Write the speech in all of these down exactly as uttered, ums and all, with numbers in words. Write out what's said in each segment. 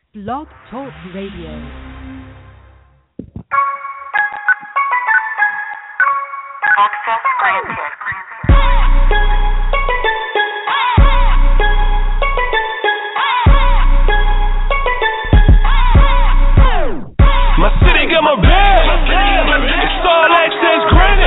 Blog Talk Radio. Access granted. My city got my bag. It's all access granted.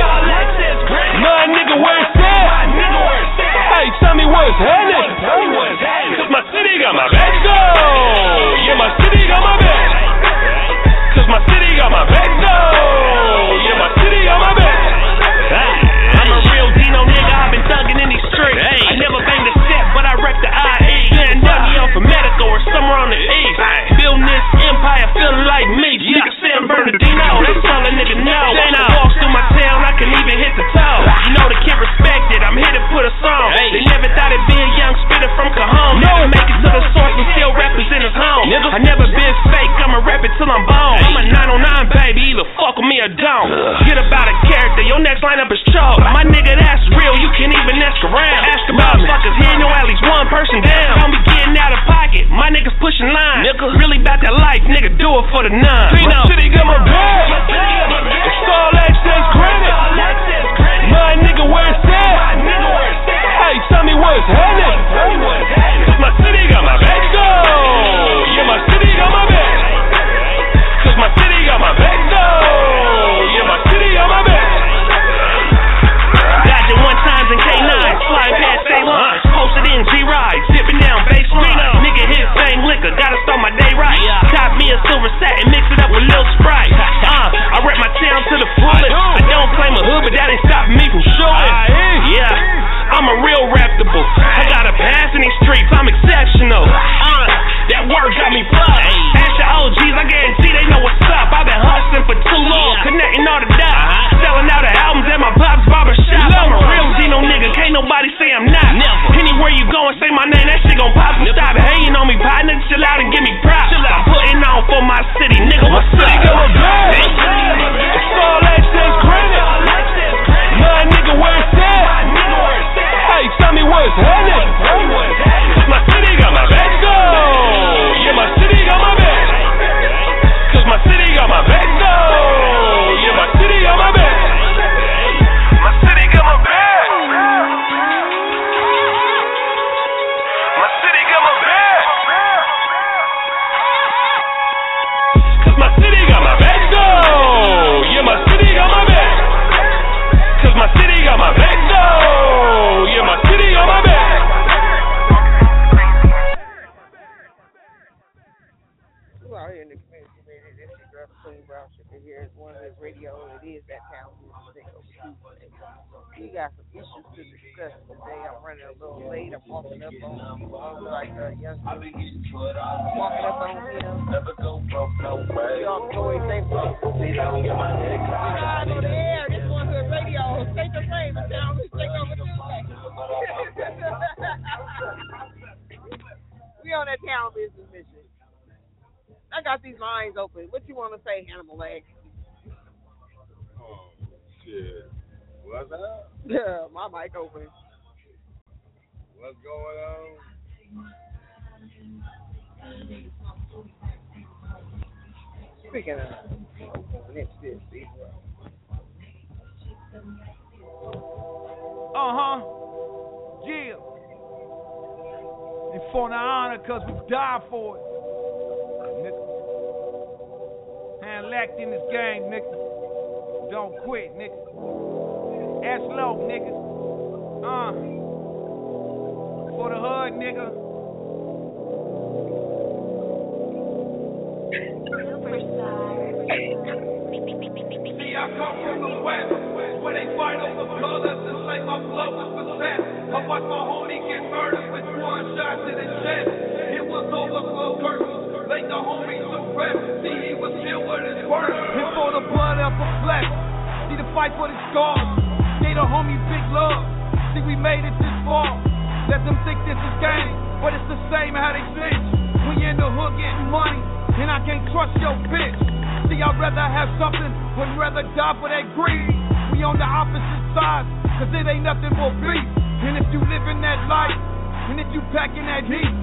My nigga, where it's at? Hey, tell me where it's headed. Cause my city got my back, though. Yeah, my city got my back. Cause my city got my back, though. Yeah, my city got my back. I'm a real Dino nigga, I've been thugging in these streets. I never banged a step, but I wrecked the I E. Getting W on for medical or somewhere on the east. Building this empire, feeling like me. Nigga San Bernardino, that's all a nigga know. Then I walk through my town, I can even hit the toe. You know the kid respected, I'm here to put a song. They never thought it'd be a young spitter from Cajon. Never make it to the source and still represent his home. I never been fake, I'ma rap it till I'm bone. I'm a nine oh nine baby, either fuck with me or don't. Get about a character, your next lineup is choke. My nigga, that's real, you can't even ask around. Ask about motherfuckers, here know at least one person down. Don't be getting out of pocket, my niggas pushing lines. Really about that life, nigga, do it for the nine. My city got my bag. It's all access granted. My nigga, where it's at? Hey, tell me where it's headed. Cause my city got my back, though. Yeah, my city got my back. Cause my city got my back, though. Yeah, my city got my back. Dodging one times in K nine, flying past state lines. Posted in G-Ride, zipping down baseline. Nigga hit same liquor, gotta start my day right. Cop me a silver satin, mix it up with Lil Sprite. Uh, I rep my town to the fullest. I don't claim a hood, but that ain't stopping me from shooting. Yeah, I'm a real reputable. I got a pass in these streets, I'm exceptional. Uh, that work got me plugged. Ask your O Gs, I guarantee they know what's up. I've been hustling for too long, connecting all the dots. Selling out the albums at my pop's barbershop. I'm a real Dino nigga, can't nobody say I'm not. Anywhere you go and say my name, that shit gon' pop. So stop hating on me, partner, chill out and give me props. I'm putting on for my city, nigga, what's up? City got my bag. It's all access granted. My nigga, where it's at? Hey, tell me where it's headed. Cause my city got my back, though. Yeah, my city got my back. Cause my city got my back, though. Yeah, my city got my back. My city got my back. My city got my back. Cause my city got my back, though. Yeah, my city got my back. Cause my city got my back, though. Yeah, my city got my back. We're out here in the community, man. This is your Queen Brown Sugar here. It's one of his radio, and it is that town music. We got some issues to discuss today. I'm running a little late. I'm walking up on people like a young dude. I'm walking up on him. We all Chloe, thank you. We're live on the air. This one's a radio. Take the frame and down. We take over the We on that town business mission. I got these lines open. What you want to say, Hannibal Leg? Oh, shit. What's up? Yeah, my mic open. What's going on? Speaking of next this, Uh-huh. Yeah. And for the honor, because we died for it. Nigga. Hand lacked in this game, nigga. Don't quit, nigga. Ass low, nigga. Uh. For the hood, nigga. See, I come from the west, where they fight over colors and like my blood was possessed. I watched my homie get murdered with one shot to the chest. It was overflow curtains, like the homie suppressed. See, he was filled with his words. And for the blood of the flesh, see the fight for the scars. Gave the homie big love. See, we made it this far. Let them think this is game, but it's the same how they snitch. When you're in the hood getting money, and I can't trust your bitch. See, I'd rather have something, would rather die for that greed. We on the opposite sides, cause it ain't nothing but beef. And if you live in that life, and if you packing that heat, it's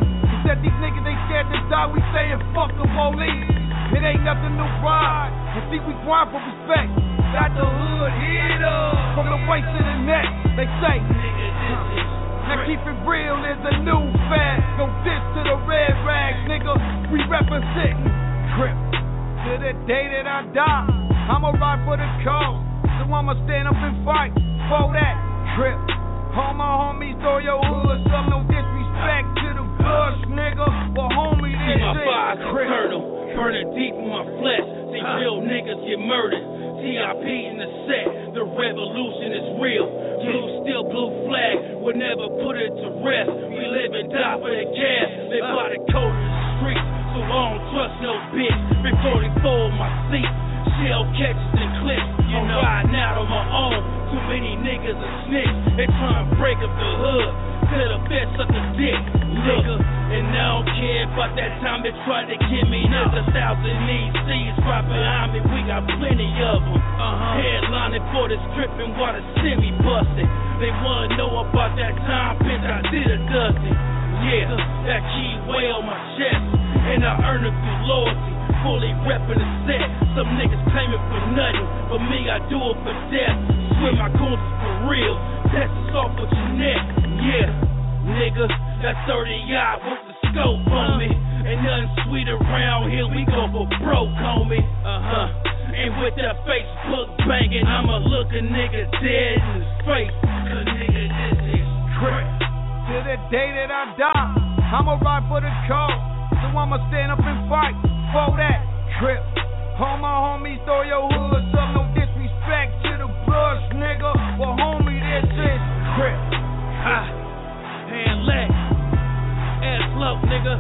that these niggas ain't scared to die, we saying fuck the police. It ain't nothing to ride, and see we grind for respect. Got the hood hit up from the waist to the neck. They say, nigga, this is now keep it real is a new fad. Go diss to the red rags, nigga. We representing Crip. To the day that I die, I'ma ride for the cause. So I'ma stand up and fight for that Crip. All my homies throw your hood up, no disrespect to the bush, nigga. But homie, this see my is fire Crip. turtle, burning deep in my flesh. See real niggas get murdered. T I P in the set, the revolution is real. Blue still blue flag, would never put it to rest. We live and die for the gas, live by the code of the streets. So I don't trust no bitch. Been forty-four in my seat, shell catches and clips. I'm riding out on my own. Too many niggas are snitch. They trying to break up the hood. Tell the bitch suck a dick, nigga. And I don't care about that time they tried to get me. There's a thousand E Cs right behind me. We got plenty of them. Uh-huh. Headlining for the stripping while the semi busted. They wanna know about that time, bitch. I did a dozen. Yeah, that key way on my chest. And I earned it through loyalty. Fully reppin' the set. Some niggas claiming for nothing. But me, I do it for death. Swear my goons is for real. Test us off with your neck. Yeah, nigga. That thirty-odd with the scope on me. Ain't nothing sweet around here. We go for broke, homie. Uh-huh. And with that Facebook banging, I'ma look a nigga dead in his face. Cause nigga, this is Crip. To the day that I die, I'ma ride for the cause. So I'ma stand up and fight for that Crip. All my homies throw your hoods up, no disrespect to the brush, nigga. Well, homie, this is Crip. Ha, hand leg, ass low, nigga.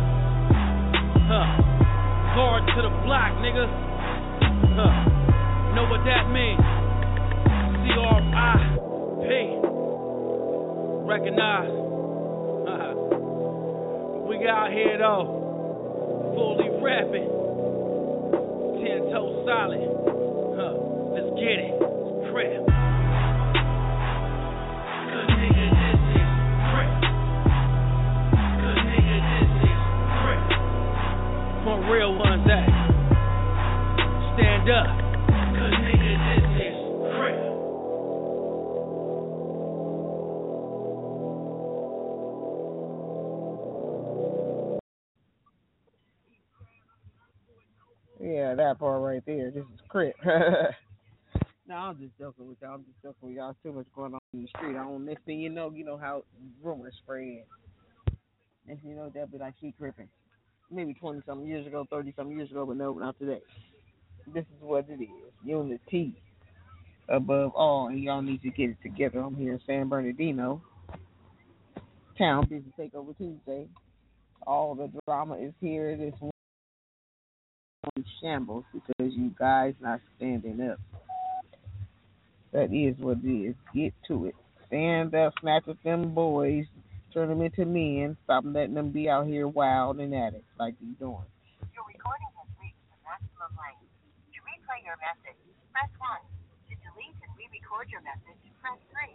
Huh, hard to the block, nigga. Huh, know what that means? C R I P. Recognize. We out here though, fully rapping, ten toes solid. Huh, let's get it. It's Crip. Good nigga, this is Crip. Good nigga, this is Crip. For real ones, that stand up. Good nigga, this is Crip. Yeah, that part right there. This is Crip. No, I'm just joking with y'all. I'm just joking with y'all. Too much going on in the street. I don't. Next thing you know, you know how rumors spread. Next thing you know, they'll be like, she tripping. Maybe twenty something years ago, thirty something years ago, but no, not today. This is what it is. Unity above all, and y'all need to get it together. I'm here in San Bernardino. Town Business Takeover Tuesday. All the drama is here this morning. Shambles because you guys not standing up. That is what it is. Get to it. Stand up, snatch with them boys, turn them into men, stop letting them be out here wild and addicts like you doing. Your recording has reached the maximum length. To replay your message, press one. To delete and re-record your message, press three.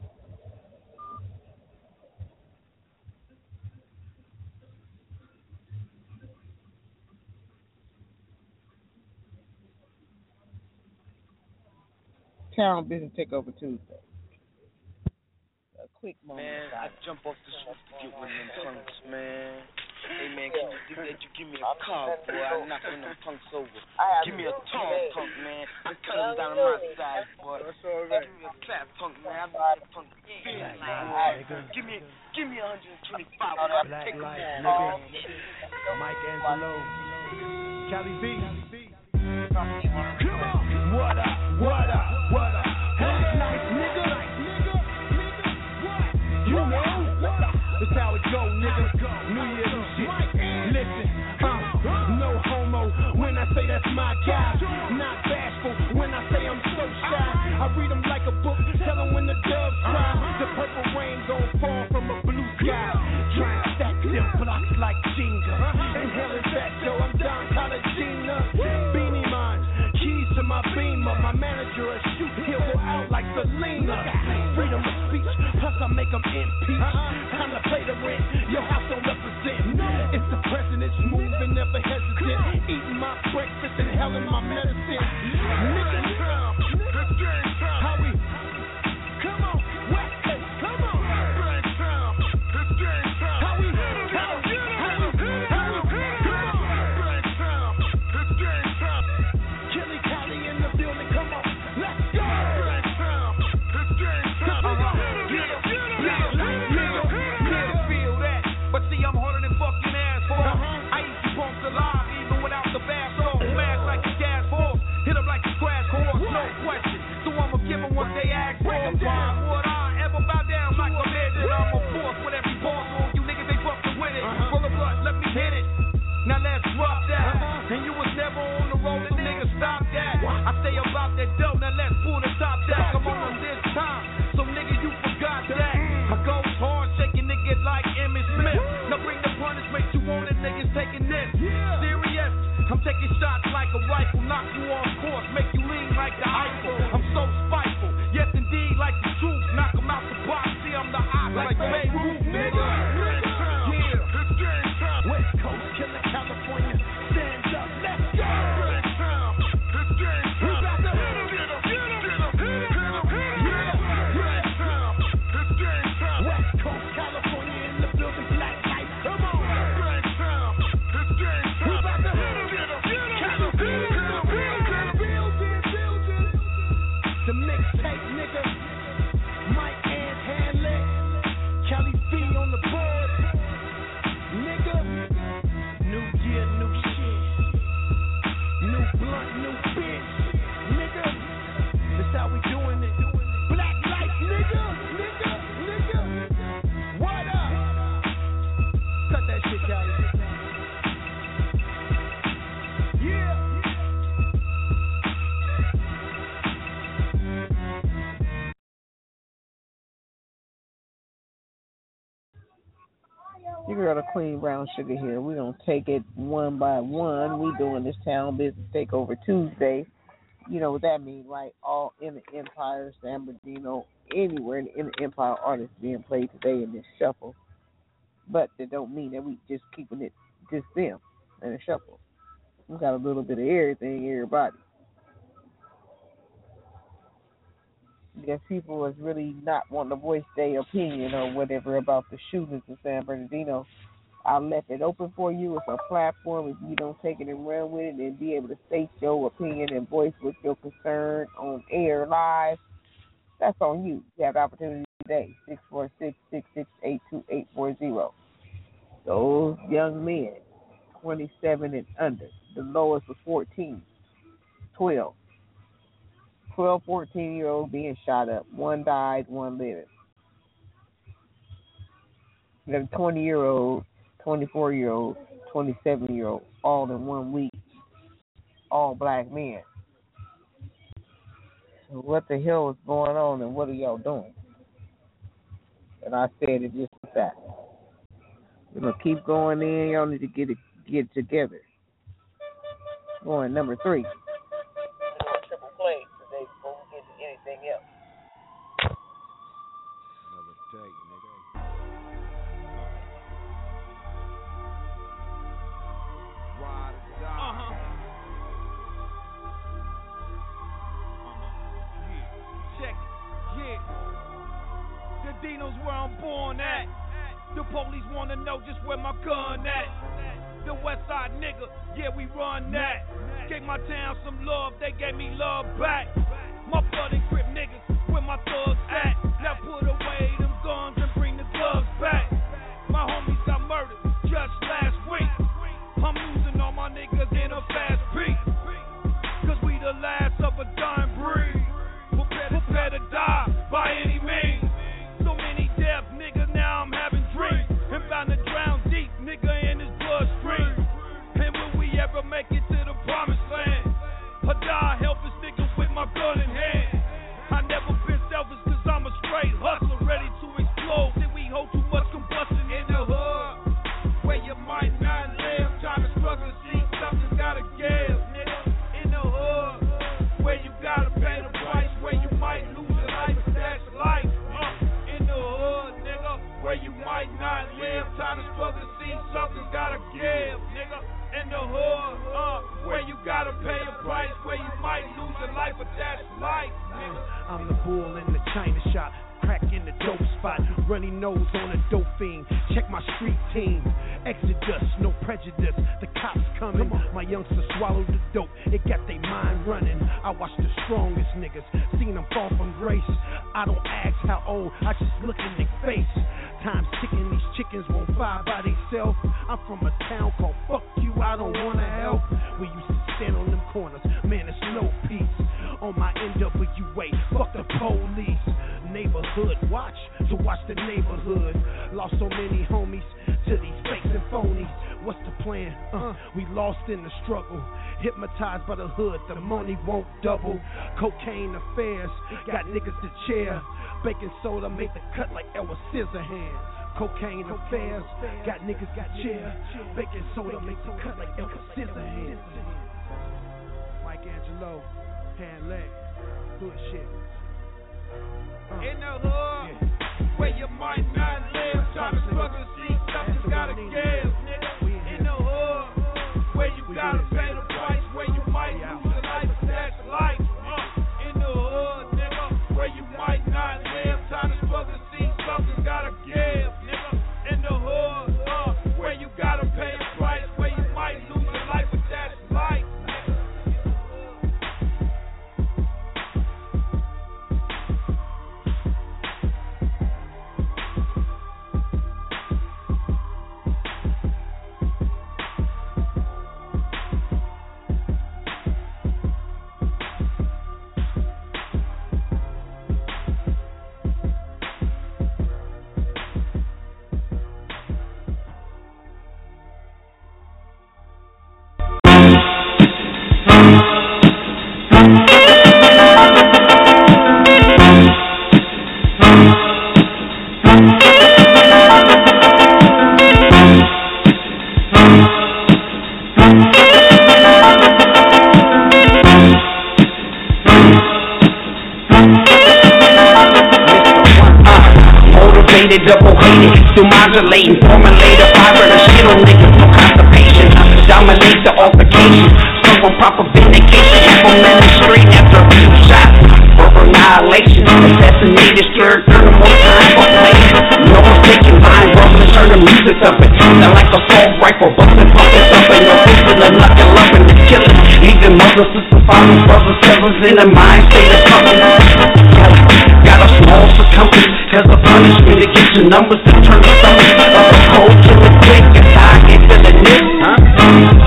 Town Business Takeover Tuesday. A quick moment. Man, I jump off the roof to get one of them punks, man. Hey, man, can you do that? You give me a car, boy. I knock one of them punks over. Give me a tall punk, man. I cut him down on my side, boy. Give me a fat punk, man. I be that punk big, boy. Give me, give me one hundred twenty-five. I'll take him all. Mike Angelo. Cali B. Come on. What up? What up? What up? Hey, nice nigga. You know, that's how it go, nigga. New Year's and shit. Listen, uh, no homo when I say that's my guy. Not bashful when I say I'm so shy. I read them like a book, tell them when the doves cry. The purple rain gon' fall from a blue sky. Try and stack them blocks like Jenga. And hell is that, yo? I'm Don Colagina. Beanie Man, keys to my Beamer. My manager a shoot, he'll go out like Selena. Freedom of speech, plus I make them impeach. Time to pay the rent, your house don't represent. If The president's moving, never hesitant. Eating my breakfast and hell in my medicine. Nigga, it's game time. How we? Come on, West Coast, come on. It's game time. It's game time. How we? How we? How we? How we? Come on. It's game time. It's game time. Killy Cali in the building, come on. Let's go. It's game time. It's game time. Uh-huh. Yeah, yeah, nigga, nigga, feel that. But see, I'm harder than fucking asphalt. Uh-huh. I used to bump the line even without the bath salt. Smash like a gas horse, hit 'em like a scratch horse, no question. So I'ma give 'em what they ask for. Why would I ever bow down like a legend? I'm a force with every boss on you niggas ain't fucking with it. Uh-huh. Roll a blunt, let me hit it. Now let's drop that. Uh-huh. And you was never on the road, so nigga stop that. What? I stay about that dough, now let's pull the top down. Come on this time, so nigga you forgot that. I go hard, shaking niggas like Emmitt Smith. Now bring the punishment you want it, niggas taking this. Serious, I'm taking shots like a rifle, knock you off course, make you lean like the Eiffel. I'm so spiteful, yes indeed, like the truth. Knock 'em out the box, see I'm the eye like Babe Ruth, nigga. Yeah, it's game time. West Coast, Killer California, stand up, let's go. It's game time. It's game time. We got to hit 'em, hit 'em, hit 'em, hit 'em, hit 'em, hit 'em. Yeah, it's game time. It's game time. West Coast, California in the building, black light, come on. It's game time. It's game time. We got to hit 'em, hit 'em, hit 'em, hit 'em, hit 'em, hit 'em. The mixtape, nigga. Mike and Hanley, Kelly B on the board, nigga. New year, new shit. New blunt, new bitch, nigga. That's how we doing it. Black light, nigga, nigga, nigga. What up? Cut that shit, Kelly. Yeah. Your girl, the Queen Brown Sugar here. We're going to take it one by one. We doing this Town Business Takeover Tuesday. You know what that means, right? All in the Empire, San Bernardino, anywhere in the, in the Empire artists being played today in this shuffle. But that don't mean that we just keeping it just them in a shuffle. We got a little bit of everything, everybody. Because people was really not wanting to voice their opinion or whatever about the shootings in San Bernardino. I left it open for you. It's a platform. If you don't take it and run with it and be able to state your opinion and voice with your concern on air live, that's on you. You have the opportunity today. six four six, six six eight, two eight four zero. Those young men, twenty-seven and under. The lowest was fourteen, twelve. twelve, fourteen-year-olds being shot up. One died, one living. The twenty-year-old, twenty-four-year-old, twenty-seven-year-old, all in one week. All black men. So what the hell is going on and what are y'all doing? And I said it just like that. We're going to keep going in. Y'all need to get it, get it together. Going number three. Triple play today before we get to anything else. Another take, nigga. Ride or die. Uh-huh. Yeah. Check it. Yeah. The Dino's where I'm born at. The police wanna know just where my gun at. The West Side nigga, yeah, we run that. Gave my town some love, they gave me love back. My blood and grip niggas, where my thugs at. Now put away them guns and bring the gloves back. My homies got murdered just last week. I'm losing all my niggas in a fast beat. Cause we the last of a dying breed. Prepare to, prepare to die by any means. So many deaths, nigga, now I'm having dreams. And bound to drown deep, nigga, in his bloodstream. And will we ever make it to the promised land? I die helpless nigga with my gun in hand. I never been selfish cause I'm a straight hustler, ready to explode. Did we hold too much combustion in the hood? Where you might not live, trying to struggle, see something gotta give, nigga. In the hood, where you gotta pay the price, where you might lose your life, that's life. Uh, in the hood, nigga, where you might not live, trying to struggle, see something gotta give. I'm the bull in the china shop, crack in the dope spot, runny nose on a dope fiend. Check my street team, exodus, no prejudice. The cops coming, my youngsters swallowed the dope. It got they mind running. I watch the strongest niggas, seen them fall from grace. I don't ask how old, I just look in their face. Time's ticking, these chickens won't fire by themselves. I'm from a town called Fuck You, I don't wanna help. We used to stand on them corners, man, it's no peace. On my N W A, fuck the police. Neighborhood watch, to watch the neighborhood. Lost so many homies to these fakes and phonies. What's the plan? Uh, we lost in the struggle. Hypnotized by the hood, the money won't double. Cocaine affairs, got niggas to chair. Baking soda make the cut like Elvis Scissorhands. Cocaine affairs, got niggas got chair. Baking soda make the cut like Elvis Scissorhands. Mike Angelo, hand leg, hood shit. Uh, In the hood, yeah. Where you might not live, trying to struggle to see something's gotta give, nigga. In the hood, where you gotta pay the price, where you might lose your life, that's life. Uh, in the hood, nigga, where you might not live, trying to struggle to see something's gotta give, nigga. In the hood, uh, where you gotta pay the price, where you might lose your life, but that's life. Double-hated, still modulating, formulator, fire the shit on niggas, no constipation. Dominate the altercation, serve proper vindication, implement straight after a few shots. For annihilation, assassinated, scared, thirty more time for playing. No mistaken, mind rumbling, turn the music up it. Sound like a assault rifle, busting, pumping, thumping, no fixing, the knuckle, loving, the killing. Leaving mothers, sisters, fathers, brothers, cousins in a mind state of something. Got a small circumference. As a punishment to get your numbers to turn the stomach of a cold to the quick. That's how I get to the nip, huh?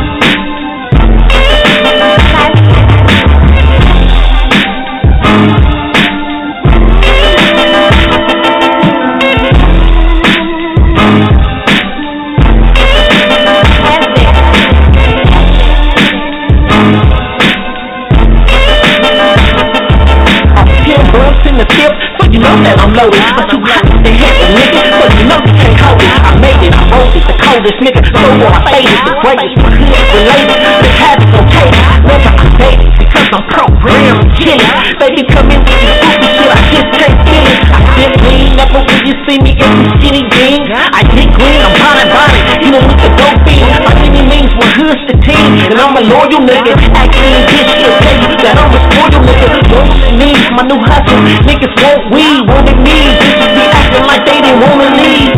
The tip, so you know that I'm loaded. But you hot, they heavy, nigga, so you know you can't hold it. I made it, I wrote it, the coldest nigga, so what I faded, the greatest, the hood related, the habits okay. Never I made it, because I'm programmed to kill it. They can come in with this stupid shit, I just can't feel it. I dip lean, never when you see me in some skinny jeans. I get green, I'm bonded, bonded, you know with the dope beat. My any means one hood's the team, and I'm a loyal nigga. Actually, this shit tell you that I'm a spoiled nigga. Loyal to me, my new hustle. Niggas want weed, wanted me. Bitches be acting like they didn't wanna leave.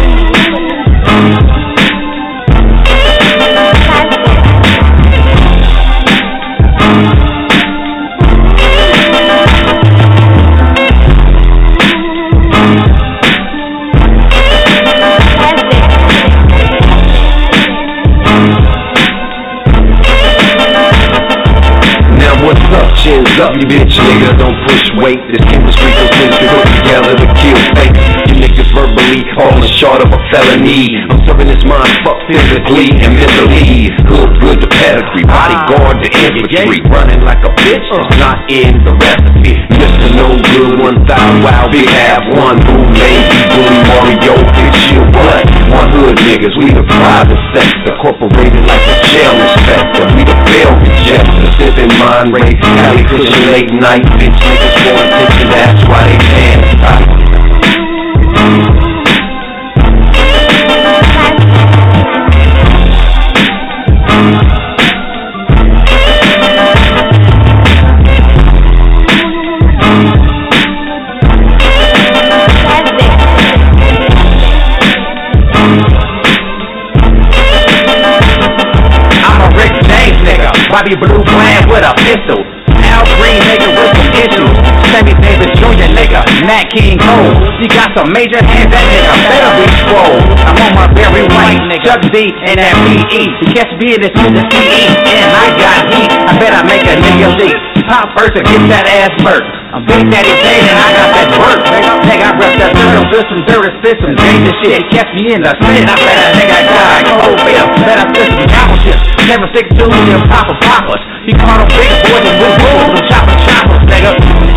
Chins up, you bitch nigga, don't push weight. This industry conspiracy put together to kill fake. You niggas verbally falling short of a felony. I'm serving this mind fuck physically and mentally. Hood good to pedigree, bodyguard to infantry. Running like a bitch, it's not in the recipe. Mister No Good, one thousand wild, big half one. Boom, lady, bully Mario, bitch you what? One hood niggas, we the private sector. Corporated like a jail inspector. We the bail rejector, sipping mind race. Alley cushion late night, bitch niggas for attention, that's why they paying tight. Bobby Blue playing with a pistol. Al Green nigga with some issues. Sammy Davis Junior nigga, Nat King Cole. He got some major hands, that nigga better be swole. I'm on my Barry White nigga, Chuck D and that P E. You catch me in this with the C E, and I got heat. I bet I make a nigga leak. Pop first and get that ass burnt. I'm Big Daddy Dane and I got that work. Nigga, I rep that turtle, fist some dirt, spit some dangerous shit. Catch me in the spit, I bet a nigga die. Cold bill, bet I spit some gobble shit. Never six dudes and pop apocalypse. He caught them big boys and with bulls and chopper choppers, nigga.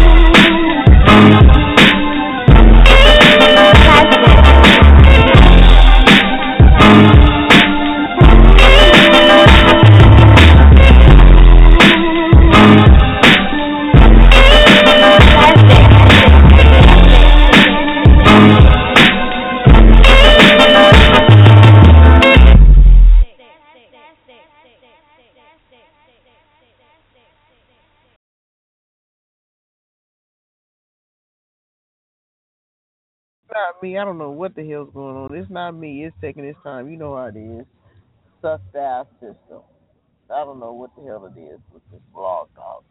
Not me. I don't know what the hell's going on. It's not me. It's taking its time. You know how it is. Suck the system. I don't know what the hell it is with this blog talk.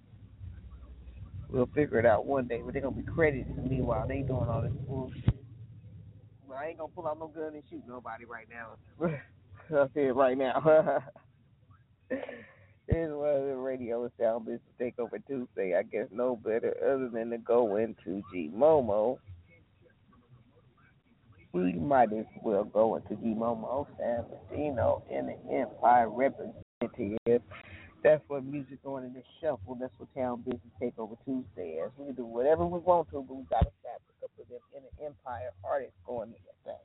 We'll figure it out one day, but they're gonna be credited to me while they doing all this bullshit. Well, I ain't gonna pull out no gun and shoot nobody right now. I'll say it right now. Here's one of the radio sound business takeover Tuesday. I guess no better other than to go into G Momo. We might as well go into G Momo, San Bernardino, in the Empire representative. That's what music going in the shuffle. That's what Town Business Takeover Tuesday is. We can do whatever we want to, but we got to stop a couple of them in the Empire artists going in that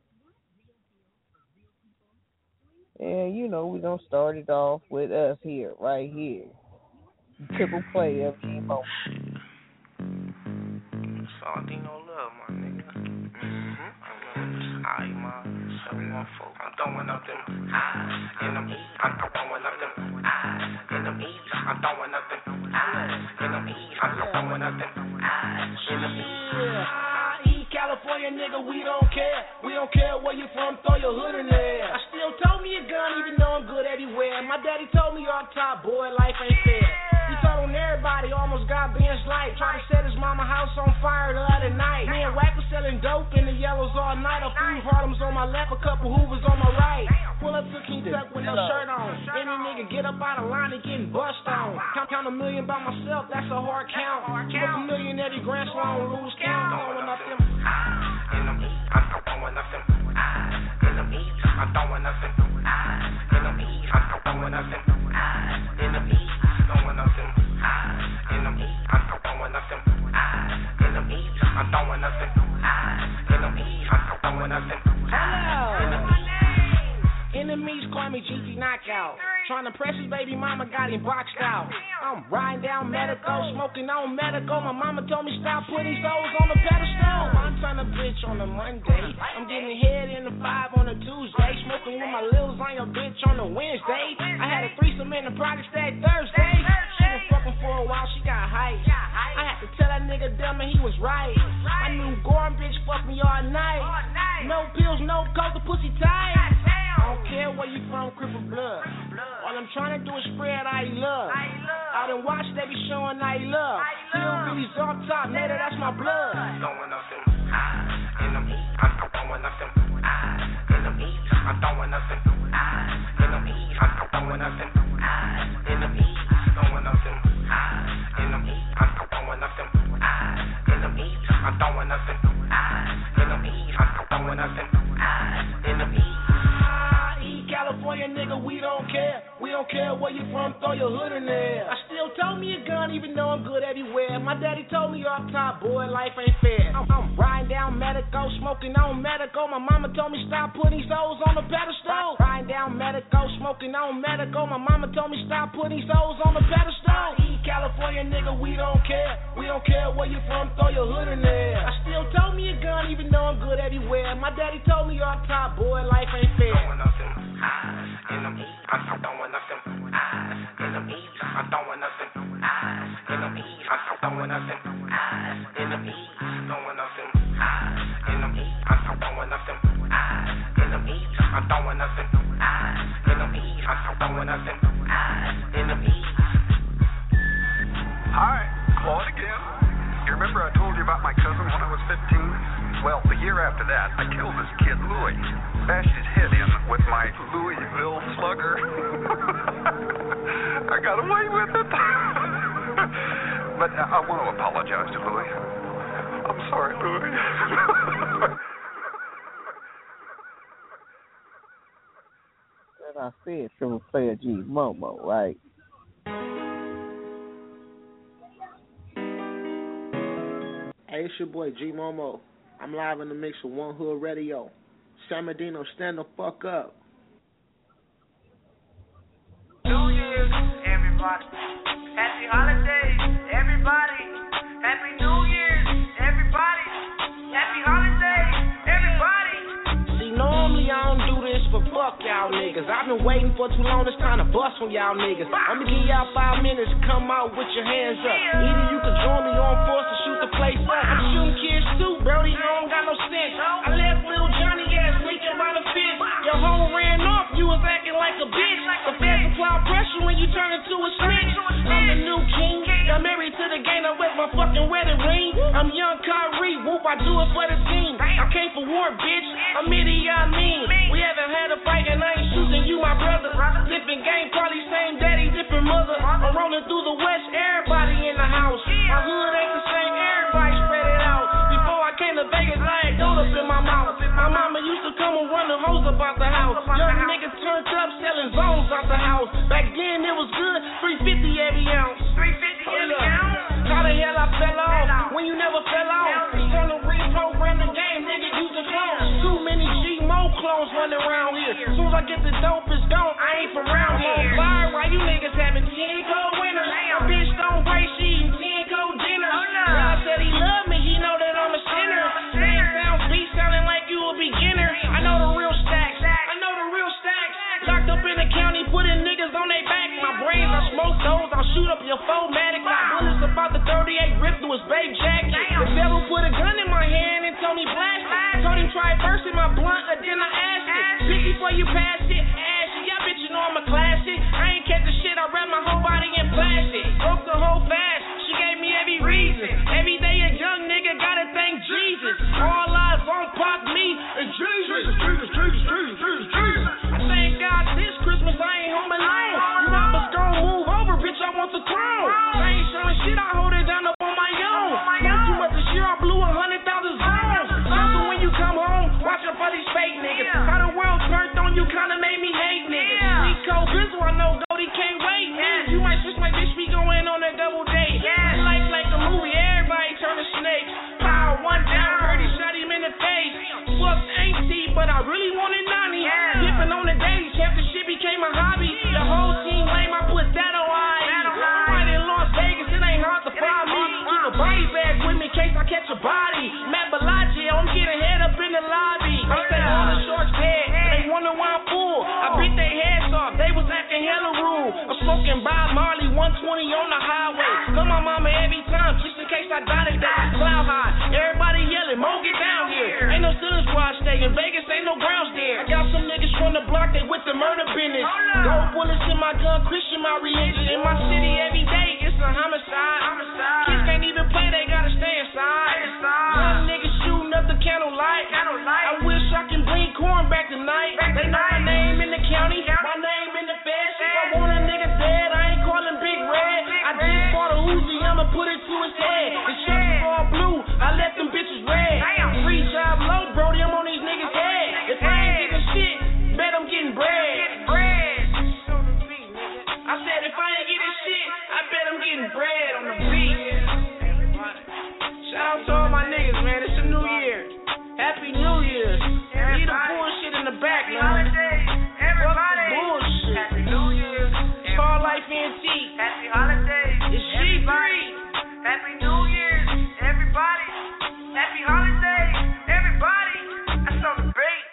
thing. And, you know, we're going to start it off with us here, right here. Triple play of G Momo. Sardino love, my nigga. I, my seven one four. I'm throwing up them eyes in them east. I'm throwing up them eyes in them east. I'm throwing up them eyes in them east. I'm throwing up them eyes in them east. East California nigga, we don't care. We don't care where you from, throw your hood in there. I still told me a gun, even though I'm good everywhere. My daddy told me off top, boy, life ain't fair. He told on everybody, almost got Ben's life. Tried to set his mama house on fire the other night. Me and Wack was selling dope in the yellows all night. A few Harlems on my left, a couple Hoovers on my right. Pull up to Kentucky with no shirt on. Any nigga get up out of line and getting bust on. Count, count a million by myself, that's a hard count. Book a million every grand slam, lose count. Throwing up them in them east, I'm throwing up them in them east, I'm throwing up them in them east, I'm throwing up them in them east, throwing up them in them east, I'm throwing up them in them east, I'm throwing up them in them east, I'm throwing up them in them east. Enemies call me G T Knockout. Trying to press his baby mama, got him boxed out. I'm riding down medical, smoking on medical. My mama told me stop putting these hoes on the pedestal. I'm trying to bitch on a Monday. I'm getting head in the five on a Tuesday. Smoking with my lils on your bitch on a Wednesday. I had a threesome in the project that Thursday. She was fucking for a while, she got hype. I had to tell that nigga dumb and he was right. I knew Gorham bitch fucked me all night. No pills, no coke, the pussy tight. I don't care where you from, cripple blood. All I'm trying to do is spread I love. I done watched they be showing I love. Hillbillies off top, nigga, that's my blood. Throwing up them eyes in them east. I'm throwing up them eyes in them east. I'm throwing up them eyes in them east. I'm throwing up them eyes in them east. Throwing up them eyes in them east. I'm throwing up them eyes in them east. I'm throwing up them eyes in them east. I'm throwing up them eyes in them east. California nigga, we don't care. We don't care where you from, throw your hood in there. I still told me a gun, even though I'm good everywhere. My daddy told me off top, boy, life ain't fair. I'm, I'm riding down medical, smoking on medical. My mama told me stop putting these hoes on the pedestal. Riding down medical, smoking on medical. My mama told me stop putting these hoes on the pedestal. East California nigga, we don't care. We don't care where you from, throw your hood in there. I still told me a gun, even though I'm good everywhere. My daddy told me off top, boy, life ain't fair. In them east, I'm throwing up them eyes. In them east, I'm throwing up them eyes. In them east, I'm throwing up them eyes. In them east, throwing up them eyes. In them east, I'm throwing up them eyes. In them east, I'm throwing up them eyes. In them east, I'm throwing up them eyes. In them east. about my cousin when I was fifteen? Well, the year after that, I killed this kid, Louis. Bashed his head in with my Louisville slugger. I got away with it. But I want to apologize to Louis. I'm sorry, Louis. And I said Triple Player G Momo, right? Hey, it's your boy G Momo. I'm live in the mix with One Hood Radio. San Medino, stand the fuck up. New Year's, everybody. Happy holidays, everybody. Happy New Year's, everybody. Happy holidays, everybody. See, normally I don't do this, but fuck y'all niggas. I've been waiting for too long, it's time to bust on y'all niggas. I'ma give y'all five minutes, come out with your hands up. Either you can join me on force to shoot the place up. I'm shooting kids too, Brody, you don't got no sense. I left little Johnny ass leaking by the fence. Your hoe ran off, you was acting like a bitch. The feds apply pressure when you turn into a snitch. I'm the new king, I'm married to the game, I wear my fucking wedding ring. I'm young Kyrie, whoop, I do it for the team. I came for war, bitch, I'm Idi Amin. We haven't had a fight and I ain't shooting you, my brother. Different game, probably same daddy, different mother. I'm rolling through the west, everybody in the house. My hood ain't the same, everybody spread it out. Before I came to Vegas, I had gold up in my mouth. My mama used to come and run the hose about the house. Young niggas turned up selling zones out the house. Back then it was good, three fifty every ounce. three fifty every ounce? How the hell I fell off when you never fell off? It's time to reprogram the game, nigga, use the clones. Too many G-Mo clones running around here. As soon as I get the dope, it's gone, I ain't from around here. Fire while you niggas having ten cold winners. A bitch don't break, she eating ten cold dinners. God said he loved me, he know that I'm a sinner. Man sounds beat sounding like you a beginner. I know the real stacks, I know the real stacks. Locked up in the county, putting niggas on their back. My brains, I smoke those, I'll shoot up your four-matic. My bullets about the thirty-eight rip through his babe jacket. The devil put a gun in my hand and told me blast it. Told him try first in my blunt, and then I asked it. Pick before you pass it, ask it. Y'all bitch, you know I'm a classic. I ain't catch the shit, I wrap my whole body in plastic. Broke the whole fast, she gave me every reason. Every day a young nigga gotta thank Jesus. All eyes on Pop, me, and Jesus. Jesus, Jesus, Jesus, Jesus, Jesus. I thank God this Christmas I ain't home alone. You rappers gon' move over, bitch, I want the throne. I ain't showing shit, I hold it down up on my own. Not too much this year, I blew a hundred thousand zones. So when you come home, watch out for these fake niggas. How the world turned on you kinda made me hate niggas. Sweet cold bizzle, I know Goldie can't wait. You might switch my bitch, be going on a double date. Life like a movie, everybody turn to snakes. Power one down, heard he shot him in the face. Fucked ain't see, but I really wanted Nani. Dipping on the daily champ, the shit became a hobby. The whole team lame, I put that on I E. I'm right in Las Vegas, it ain't hard to find me. Keep a body bag with me in case I catch a body. Matt Bellagio, I'm getting head up in the lobby. I say all the shorts dead, they wonder why I'm full. I beat their heads off, they was acting hella rude. I'm smoking Bob Marley, one twenty on the highway. Call my mama every time, just in case I die today. Cloud high, everybody yelling, Mo, get down here. Ain't no ceiling squad stay in Vegas, ain't no grounds there. I got some niggas from the block, they with the murder business. Gold bullets in my gun, Christian my religion. In my city every day, it's a homicide. Kids can't even play, they gotta stay inside. Young niggas shooting up the candlelight. I wish I can bring corn back tonight. They know my name in the county, my name in the feds. If I want a nigga dead, I ain't calling Big Red. I just bought a Uzi, I'ma put it to his head. The shirts all blue, I left them bitches red. Free job low, Brody, I'm on these niggas' head. If I ain't getting shit, bet I'm getting bread. I said if I ain't getting shit, I bet I'm getting bread on the beat. Shout out to all my niggas, man. It's a new year. Happy New Year's. Leave the bullshit in the back, man. Fuck the bullshit. Happy New Year's. Call Life N T. Happy holidays. It's G three. Happy New Year's, everybody. Happy holidays, everybody. That's on the beat.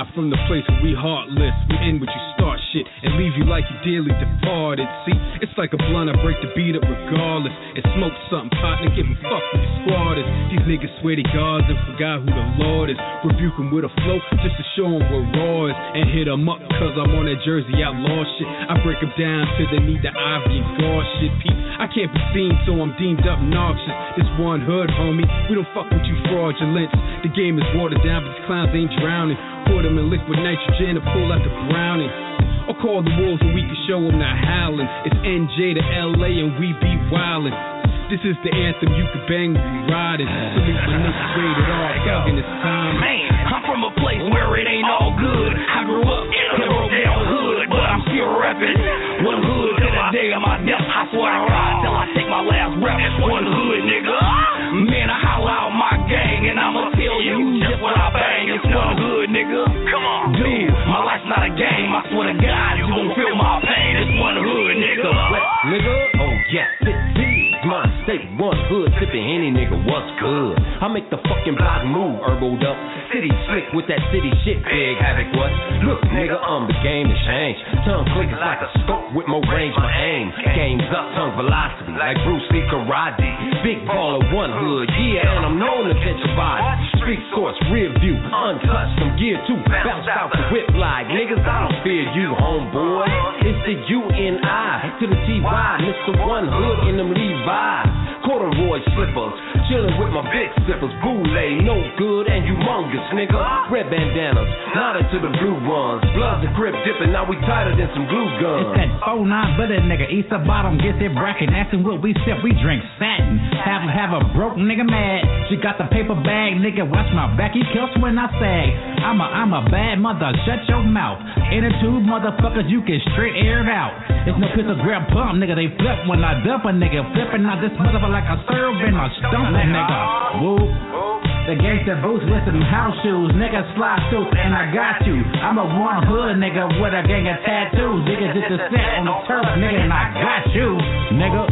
Live from the place where we heartless. We end what you start shit and leave you like you dearly departed. See, it's like a blunt, I break the beat up regardless. And smoke something, partner, give 'em fuck with the squatters. These niggas swear to gods and forgot who the Lord is. Rebuke 'em with a flow just to show 'em what raw is. And hit 'em up cause I'm on that Jersey outlaw shit. I break 'em down till they need the Ivy and guard shit. Peep, I can't be seen so I'm deemed obnoxious. This one hood, homie, we don't fuck with you fraudulence. The game is watered down but these clowns ain't drowning. Put 'em in liquid nitrogen and pull out the brownie. Or call the wolves and we can show 'em not howling. It's N J to L A and we be wildin'. This is the anthem you can bang when you riding. Salute my niggas rated R, thuggin' this time. Man, I'm from a place where it ain't all good. I grew up in a broke down hood, but I'm still reppin'. One hood till the day of my death. I swear I ride till I take my last breath. One hood, nigga. Man, I holler out my gang and I'ma tell you just what I bang. It's one hood, nigga. Come on, dude. My life's not a game. I swear to God, you gon' feel my pain. It's one hood, nigga. Nigga, oh yes, it's my state, one hood, sippin' Henny, nigga, what's good? I make the fucking block move, herboed up. City slick with that city shit, big havoc, what? Look, nigga, I'm the game to change. Tongue click is like a scope with more range, my aim. Game's up, tongue velocity, like Bruce Lee karate. Big baller, one hood, yeah, and I'm known to catch a body. Street sports, rear view, untouched, some gear too. Bounce out the whip like, niggas, I don't fear you, homeboy. It's the U N I to the T Y, Mister One Hood in them Levi's. Corduroy slippers, chillin' with my big sippers. Boule, no good and humongous, nigga. Red bandanas, nodded to the blue ones. Bloods and grip dipping, now we tighter than some glue guns. It's that four nine bullet nigga, east of bottom, get that bracket. Asking what we sip, we drink satin. Have have a broke nigga mad. She got the paper bag, nigga. Watch my back, he kills when I sag. I'm a I'm a bad mother, shut your mouth. In a tube, motherfuckers, you can straight air it out. There's no pistol grab pump, nigga. They flip when I dump a nigga, flipping out this motherfucker like a serve and a stump a nigga. Whoop. The gangster boots with some house shoes, nigga slide suits, and I got you. I'm a one hood nigga with a gang of tattoos, nigga just a set on the turf, nigga, and I got you, nigga.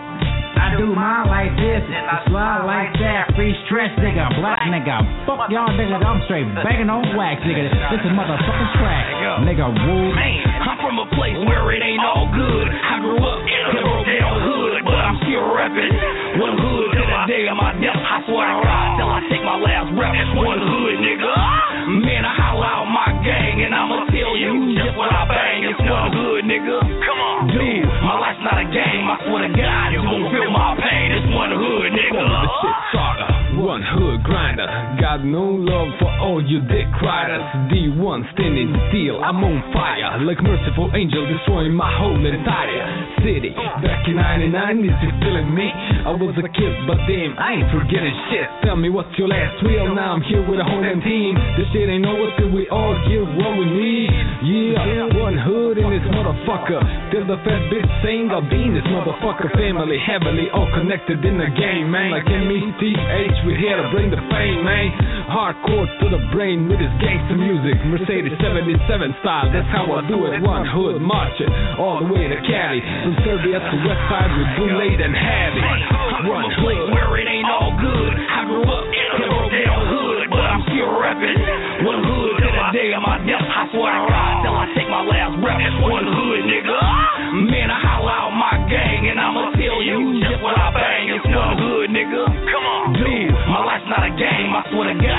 I do mine like this, I slide like that, free stretch, nigga, black nigga. Fuck y'all niggas, I'm straight banging on wax, nigga. This is motherfucking track, nigga. Woo. Man, I'm from a place where it ain't all good. I grew up in a broke down hood, but I'm still reppin'. One hood till the day of my death. I swear I ride till I take my last breath. One hood, nigga. Man, I holler out my gang and I'ma tell you just what I bang. It's one hood, nigga. Come on, dude. My life's not a game. I swear to God, you gon' feel my pain. It's one hood, nigga. The shit starter, one hood grinder. Got no love for all you dick riders. D one standing still, I'm on fire. Like merciful angel destroying my whole entire city. Back in ninety-nine, is you feeling me? I was a kid, but damn, I ain't forgetting shit. Tell me what's your last will? Now I'm here with a whole damn team. This shit ain't over till we all give what we need. Yeah, one hood in this motherfucker. Till the fat bitch sing, I'll be in this motherfucker. Family heavily all connected in the game, man. Like M E T H, we're here to bring the fame, man. Hardcore to the brain with this gangster music. Mercedes seventy-seven style, that's how I do it. One hood marching all the way to Cali. From Serbia to West Side with Boule and Heavy. One hood where it ain't all good. I grew up in a broke down hood, but I'm still reppin'. One hood till the day of my death. I swear I ride till I take my last breath. One hood, nigga. Man, I holler out my gang and I'ma tell you just what I bang. It's one hood, nigga. Come on, dude. My life's not a game. I swear to God.